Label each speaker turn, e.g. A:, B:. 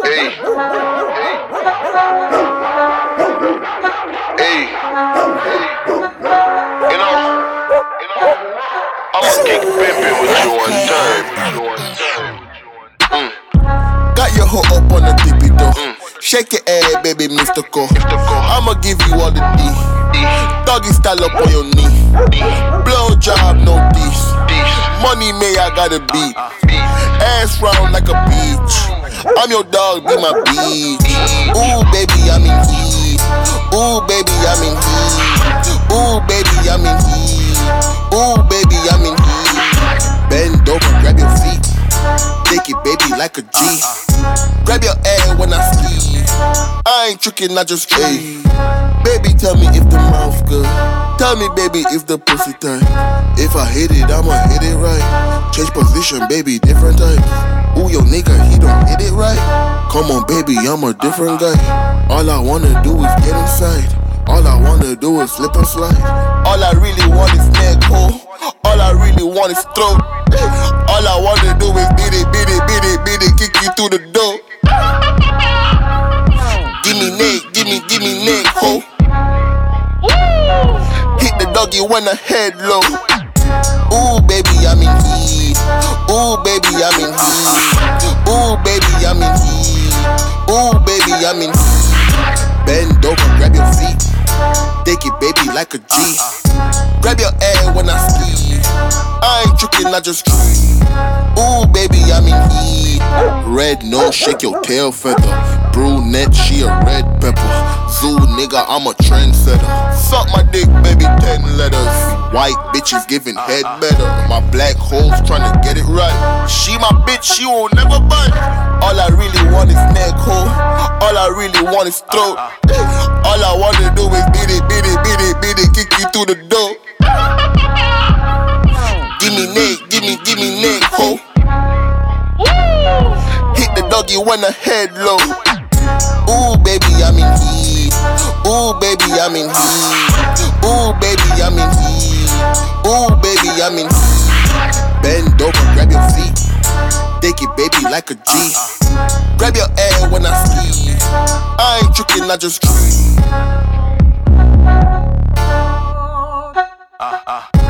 A: Hey. Hey. You know, I'ma kick pimpin' with you one time.
B: Got your hoe up on the tippy toe. Shake your ass, baby, Mr. Co. I'ma give you all the D. Doggy style up on your knee. Blow job, no dish. Money may I gotta beat. Ass round like a beach. I'm your dog, be my beach. Ooh, baby, I'm in heat. Ooh, baby, I'm in heat. Ooh, baby, I'm in heat. Ooh, baby, I'm in heat. Bend over, grab your feet. Take it, baby, like a G. Grab your air when I ski. I ain't tricking, I just hey. Baby, tell me if the mouth good. Tell me, baby, if the pussy tight. If I hit it, I'ma hit it right. Change position, baby, different type. Ooh, your nigga, he don't hit it right. Come on, baby, I'm a different guy. All I wanna do is get inside. All I wanna do is slip and slide. All I really want is neck hole. All I really want is throat. All I wanna do is beat it, beat it, beat it, beat it, kick you through the door. Give me neck, ho. Hit the doggy when the head low. Ooh, baby, I'm in heat. Ooh, baby, I'm in heat. Ooh, baby, I'm in heat. Ooh, baby, I'm in heat. Bend over, grab your feet. Take it, baby, like a G. Grab your air when I ski. I ain't tricking, I just tree. Ooh, baby, I'm in heat. Red nose, shake your tail feather. Brunette, she a red pepper. Zoo nigga, I'm a trendsetter. Suck my dick, baby, 10 letters. White bitches giving head better. My black hoes tryna get it right. She my bitch, she won't never bite. All I really want is neck hole. All I really want is throat. All I wanna do is beat it, beat it, beat it, beat it, kick you through the door. Give me neck, ho. Hit the doggy when the head low. Ooh, baby, I'm in heat. Ooh, baby, I'm in heat. Ooh, baby, I'm in heat. Ooh, baby, I'm in heat. Bend over, grab your feet. Take it, baby, like a G. Grab your air when I ski. I ain't tricking, I just tree.